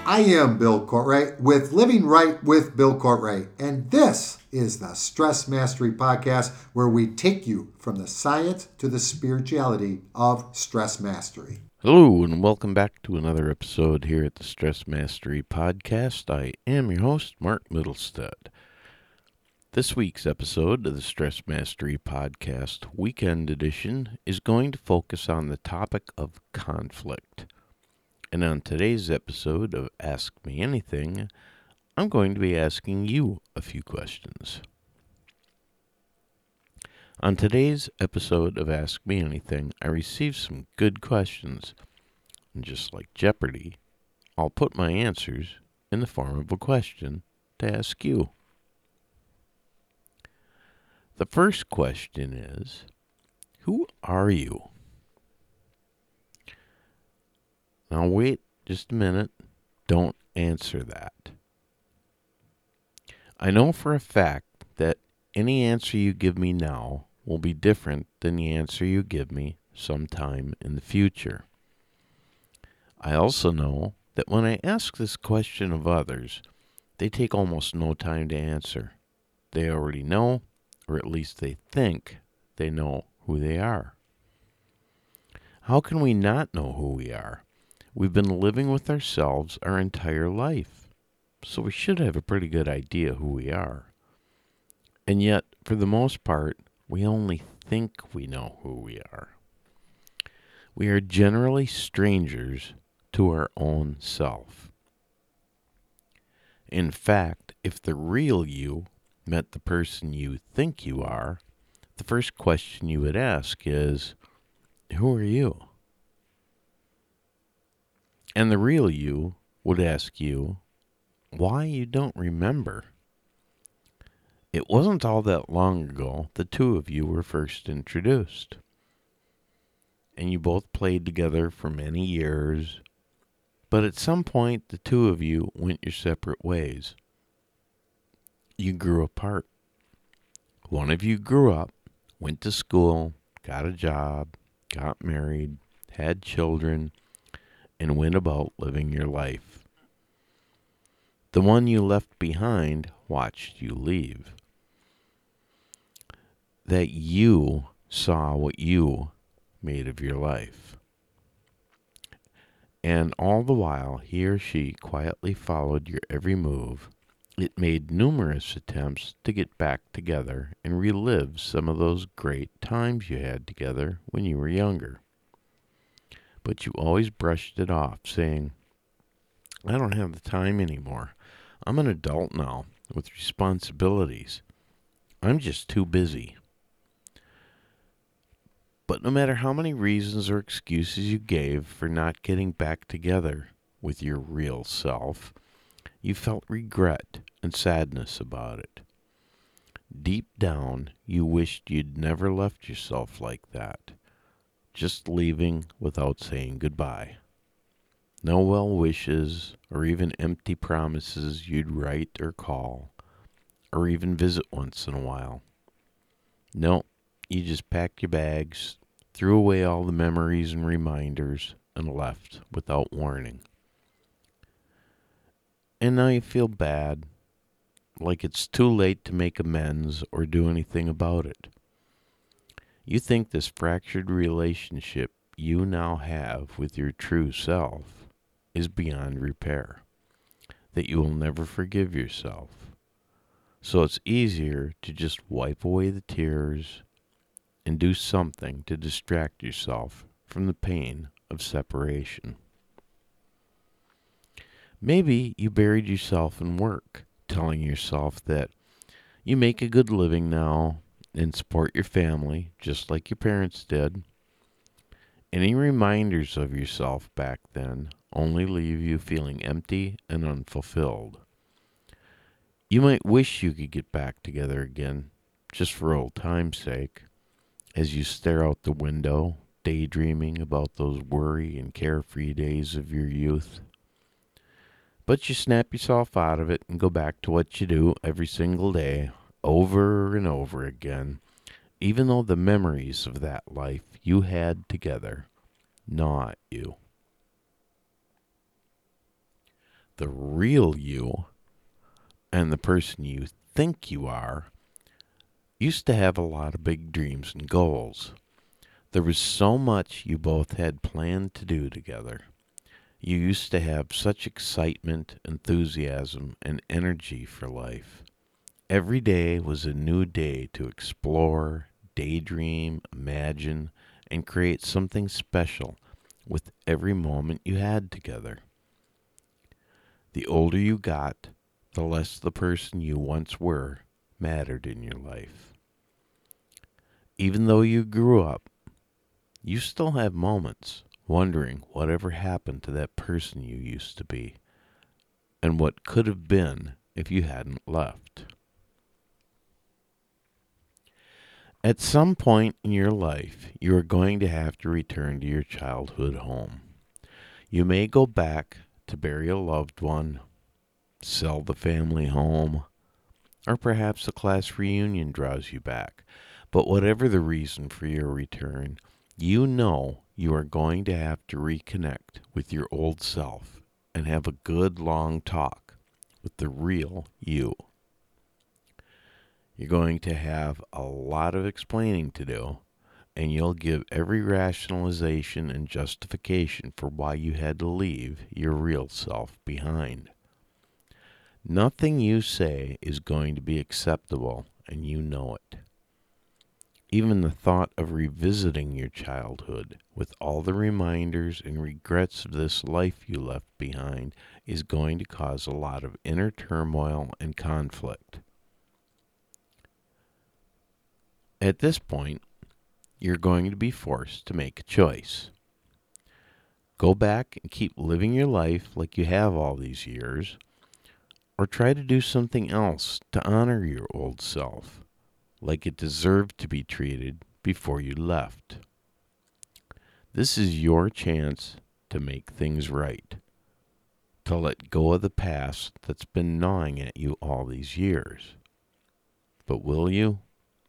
I am Bill Courtwright with Living Right with Bill Courtwright, and this is the Stress Mastery Podcast, where we take you from the science to the spirituality of stress mastery. Hello, and welcome back to another episode here at the Stress Mastery Podcast. I am your host, Mark Middlestead. This week's episode of the Stress Mastery Podcast Weekend Edition is going to focus on the topic of conflict. And on today's episode of Ask Me Anything, I'm going to be asking you a few questions. On today's episode of Ask Me Anything, I received some good questions. And just like Jeopardy, I'll put my answers in the form of a question to ask you. The first question is, who are you? Now wait just a minute. Don't answer that. I know for a fact that any answer you give me now will be different than the answer you give me sometime in the future. I also know that when I ask this question of others, they take almost no time to answer. They already know, or at least they think they know who they are. How can we not know who we are? We've been living with ourselves our entire life, so we should have a pretty good idea who we are. And yet, for the most part, we only think we know who we are. We are generally strangers to our own self. In fact, if the real you met the person you think you are, the first question you would ask is, who are you? And the real you would ask you why you don't remember. It wasn't all that long ago the two of you were first introduced. And you both played together for many years. But at some point the two of you went your separate ways. You grew apart. One of you grew up, went to school, got a job, got married, had children, and went about living your life. The one you left behind watched you leave. That you saw what you made of your life. And all the while he or she quietly followed your every move, it made numerous attempts to get back together and relive some of those great times you had together when you were younger. But you always brushed it off, saying, I don't have the time anymore. I'm an adult now with responsibilities. I'm just too busy. But no matter how many reasons or excuses you gave for not getting back together with your real self, you felt regret and sadness about it. Deep down, you wished you'd never left yourself like that, just leaving without saying goodbye. No well wishes or even empty promises you'd write or call, or even visit once in a while. No, you just packed your bags, threw away all the memories and reminders, and left without warning. And now you feel bad, like it's too late to make amends or do anything about it. You think this fractured relationship you now have with your true self is beyond repair, that you will never forgive yourself. So it's easier to just wipe away the tears and do something to distract yourself from the pain of separation. Maybe you buried yourself in work, telling yourself that you make a good living now and support your family just like your parents did. Any reminders of yourself back then only leave you feeling empty and unfulfilled. You might wish you could get back together again, just for old time's sake, as you stare out the window, daydreaming about those worry and carefree days of your youth. But you snap yourself out of it and go back to what you do every single day, over and over again, even though the memories of that life you had together gnaw at you. the real you and the person you think you are used to have a lot of big dreams and goals. There was so much you both had planned to do together. You used to have such excitement, enthusiasm, and energy for life. Every day was a new day to explore, daydream, imagine, and create something special with every moment you had together. The older you got, the less the person you once were mattered in your life. Even though you grew up, you still have moments wondering whatever happened to that person you used to be and what could have been if you hadn't left. At some point in your life, you are going to have to return to your childhood home. You may go back to bury a loved one, sell the family home, or perhaps a class reunion draws you back. But whatever the reason for your return, you know you are going to have to reconnect with your old self and have a good long talk with the real you. You're going to have a lot of explaining to do, and you'll give every rationalization and justification for why you had to leave your real self behind. Nothing you say is going to be acceptable, and you know it. Even the thought of revisiting your childhood with all the reminders and regrets of this life you left behind is going to cause a lot of inner turmoil and conflict. At this point, you're going to be forced to make a choice. Go back and keep living your life like you have all these years, or try to do something else to honor your old self, like it deserved to be treated before you left. This is your chance to make things right, to let go of the past that's been gnawing at you all these years. But will you?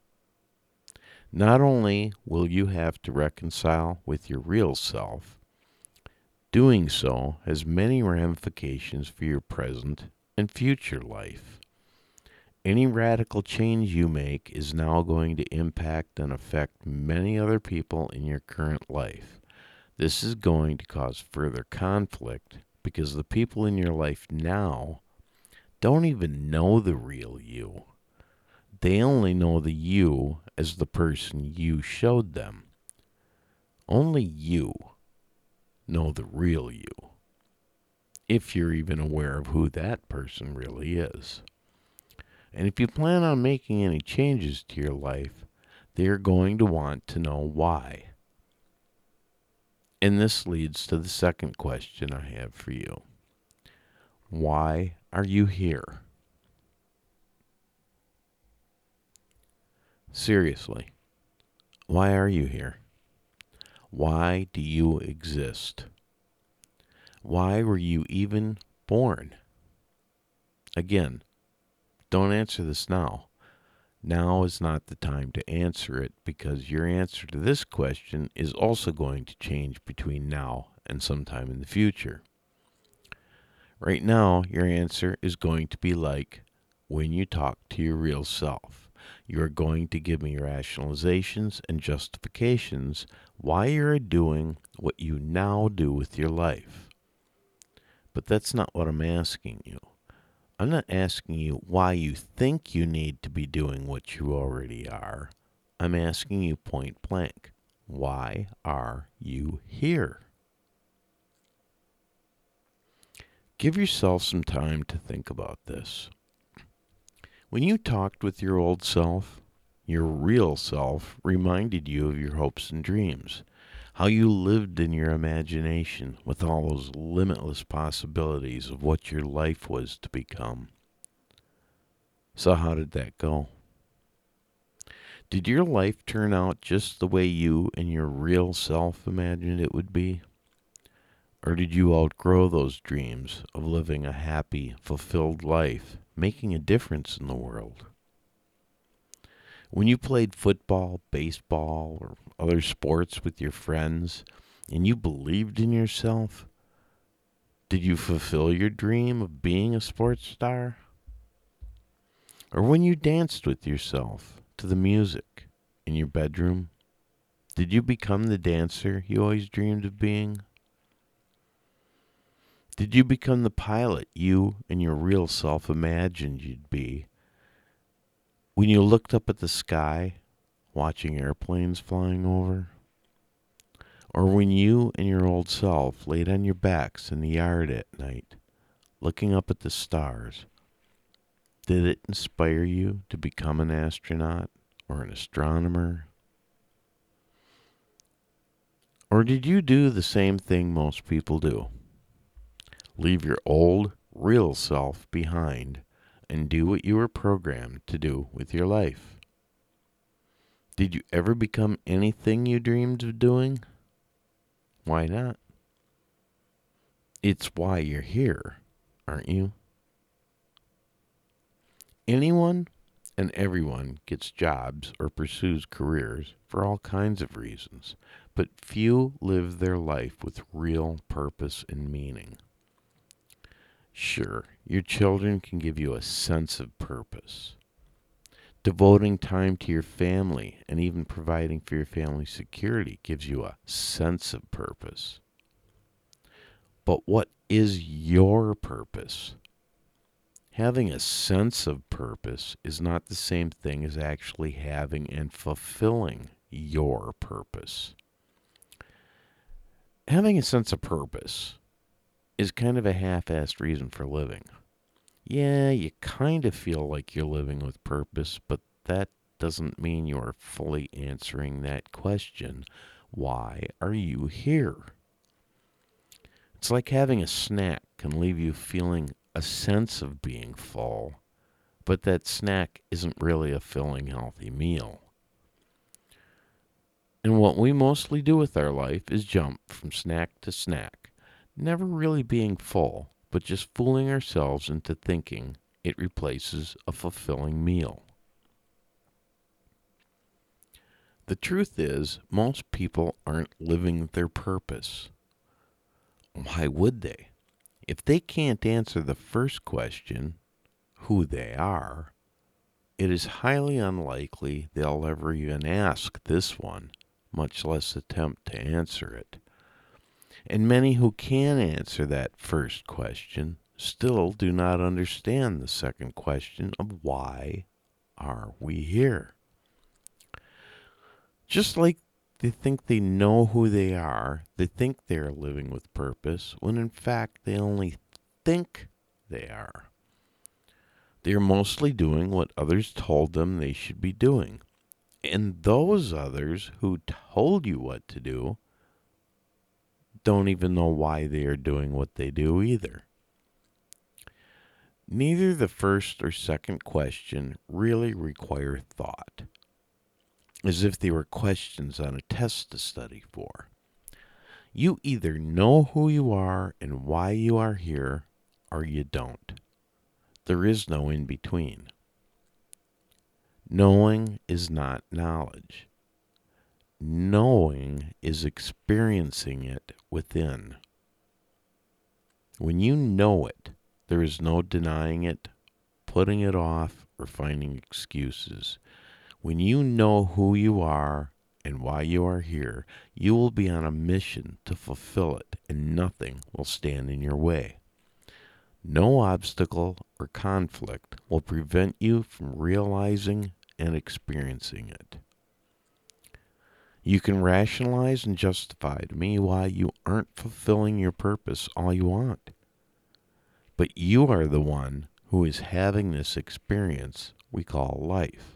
Not only will you have to reconcile with your real self, doing so has many ramifications for your present and future life. Any radical change you make is now going to impact and affect many other people in your current life. This is going to cause further conflict because the people in your life now don't even know the real you. They only know the you as the person you showed them. Only you know the real you, if you're even aware of who that person really is. And if you plan on making any changes to your life, they're going to want to know why. And this leads to the second question I have for you. Why are you here? Seriously, why are you here? Why do you exist? Why were you even born? Again, don't answer this now. Now is not the time to answer it because your answer to this question is also going to change between now and sometime in the future. Right now, your answer is going to be like when you talk to your real self. You are going to give me rationalizations and justifications why you're doing what you now do with your life. But that's not what I'm asking you. I'm not asking you why you think you need to be doing what you already are. I'm asking you point blank, why are you here? Give yourself some time to think about this. When you talked with your old self, your real self reminded you of your hopes and dreams, how you lived in your imagination with all those limitless possibilities of what your life was to become. So how did that go? Did your life turn out just the way you and your real self imagined it would be? Or did you outgrow those dreams of living a happy, fulfilled life, making a difference in the world? When you played football, baseball, or other sports with your friends, and you believed in yourself, Did you fulfill your dream of being a sports star? Or when you danced with yourself to the music in your bedroom, did you become the dancer you always dreamed of being? Did you become the pilot you and your real self imagined you'd be when you looked up at the sky, watching airplanes flying over? Or when you and your old self laid on your backs in the yard at night, looking up at the stars, did it inspire you to become an astronaut or an astronomer? Or did you do the same thing most people do? Leave your old, real self behind and do what you were programmed to do with your life? Did you ever become anything you dreamed of doing? Why not? It's why you're here, aren't you? Anyone and everyone gets jobs or pursues careers for all kinds of reasons, but few live their life with real purpose and meaning. Sure, your children can give you a sense of purpose. Devoting time to your family and even providing for your family's security gives you a sense of purpose. But what is your purpose? Having a sense of purpose is not the same thing as actually having and fulfilling your purpose. Having a sense of purpose is kind of a half-assed reason for living. Yeah, you kind of feel like you're living with purpose, but that doesn't mean you're fully answering that question. Why are you here? It's like having a snack can leave you feeling a sense of being full, but that snack isn't really a filling, healthy meal. And what we mostly do with our life is jump from snack to snack, never really being full, but just fooling ourselves into thinking it replaces a fulfilling meal. The truth is, most people aren't living their purpose. Why would they? If they can't answer the first question, who they are, it is highly unlikely they'll ever even ask this one, much less attempt to answer it. And many who can answer that first question still do not understand the second question of why are we here? Just like they think they know who they are, they think they are living with purpose, when in fact they only think they are. They are mostly doing what others told them they should be doing. And those others who told you what to do don't even know why they are doing what they do either. Neither the first or second question really require thought, as if they were questions on a test to study for. You either know who you are and why you are here, or you don't. There is no in between. Knowing is not knowledge. Knowing is experiencing it within. When you know it, there is no denying it, putting it off, or finding excuses. When you know who you are and why you are here, you will be on a mission to fulfill it, and nothing will stand in your way. No obstacle or conflict will prevent you from realizing and experiencing it. You can rationalize and justify to me why you aren't fulfilling your purpose all you want. But you are the one who is having this experience we call life.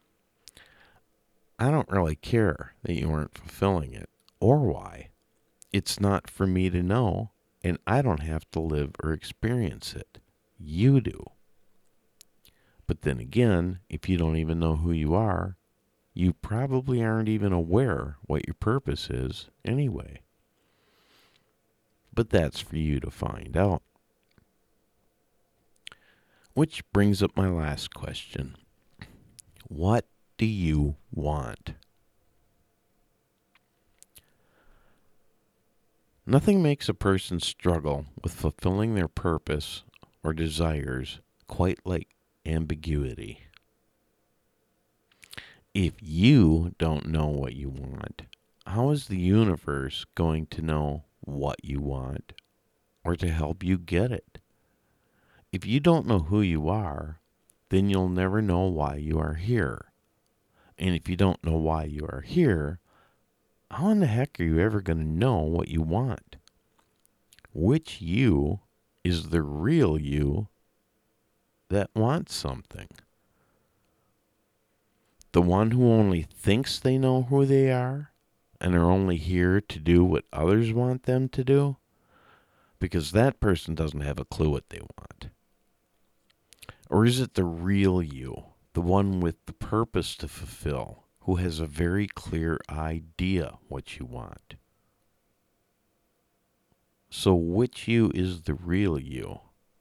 I don't really care that you aren't fulfilling it or why. It's not for me to know, and I don't have to live or experience it. You do. But then again, if you don't even know who you are, you probably aren't even aware what your purpose is anyway. But that's for you to find out. Which brings up my last question. What do you want? Nothing makes a person struggle with fulfilling their purpose or desires quite like ambiguity. If you don't know what you want, how is the universe going to know what you want or to help you get it? If you don't know who you are, then you'll never know why you are here. And if you don't know why you are here, how in the heck are you ever going to know what you want? Which you is the real you that wants something? The one who only thinks they know who they are and are only here to do what others want them to do? Because that person doesn't have a clue what they want. Or is it the real you, the one with the purpose to fulfill, who has a very clear idea what you want? So which you is the real you?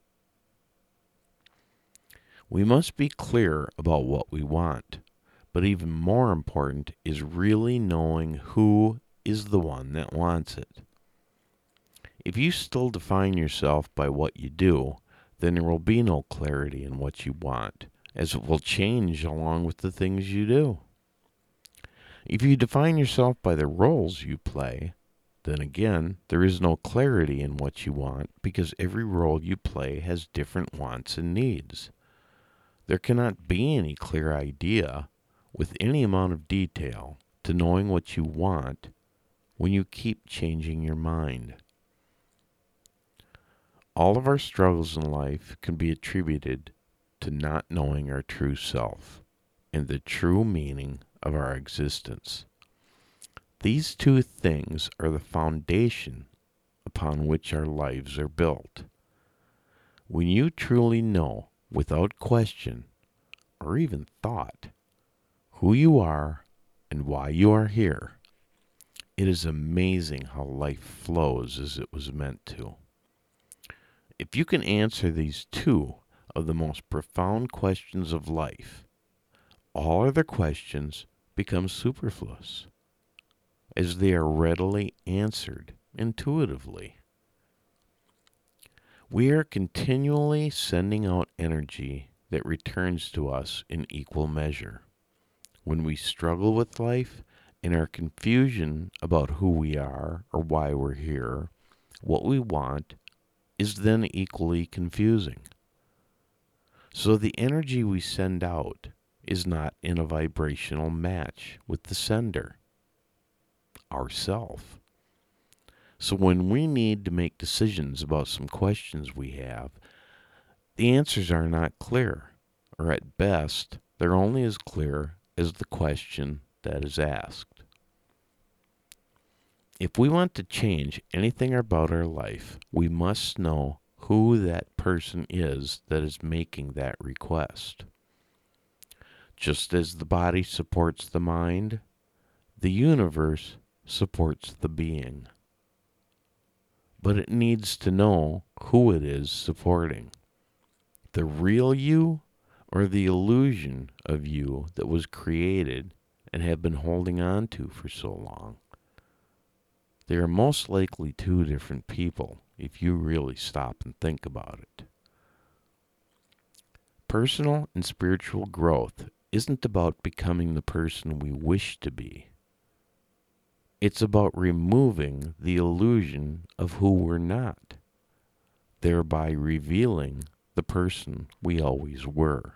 We must be clear about what we want, but even more important is really knowing who is the one that wants it. If you still define yourself by what you do, then there will be no clarity in what you want, as it will change along with the things you do. If you define yourself by the roles you play, then again, there is no clarity in what you want because every role you play has different wants and needs. There cannot be any clear idea with any amount of detail to knowing what you want when you keep changing your mind. All of our struggles in life can be attributed to not knowing our true self and the true meaning of our existence. These two things are the foundation upon which our lives are built. When you truly know, without question or even thought, who you are and why you are here, it is amazing how life flows as it was meant to. If you can answer these two of the most profound questions of life, all other questions become superfluous, as they are readily answered intuitively. We are continually sending out energy that returns to us in equal measure. When we struggle with life and our confusion about who we are or why we're here, what we want is then equally confusing. So the energy we send out is not in a vibrational match with the sender, ourself. So when we need to make decisions about some questions we have, the answers are not clear, or at best, they're only as clear as the question that is asked. If we want to change anything about our life, we must know who that person is that is making that request. Just as the body supports the mind, the universe supports the being. But it needs to know who it is supporting. The real you or the illusion of you that was created and have been holding on to for so long. They are most likely two different people if you really stop and think about it. Personal and spiritual growth isn't about becoming the person we wish to be. It's about removing the illusion of who we're not, thereby revealing the person we always were.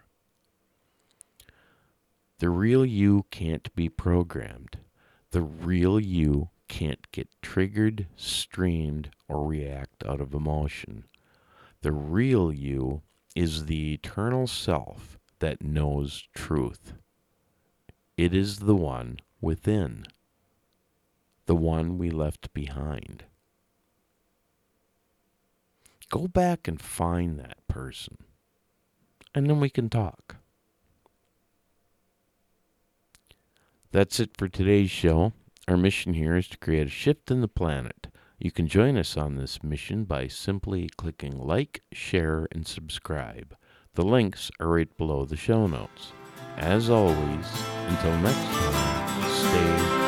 The real you can't be programmed. The real you can't get triggered, streamed, or react out of emotion. The real you is the eternal self that knows truth. It is the one within, the one we left behind. Go back and find that person, and then we can talk. That's it for today's show. Our mission here is to create a shift in the planet. You can join us on this mission by simply clicking like, share, and subscribe. The links are right below the show notes. As always, until next time, stay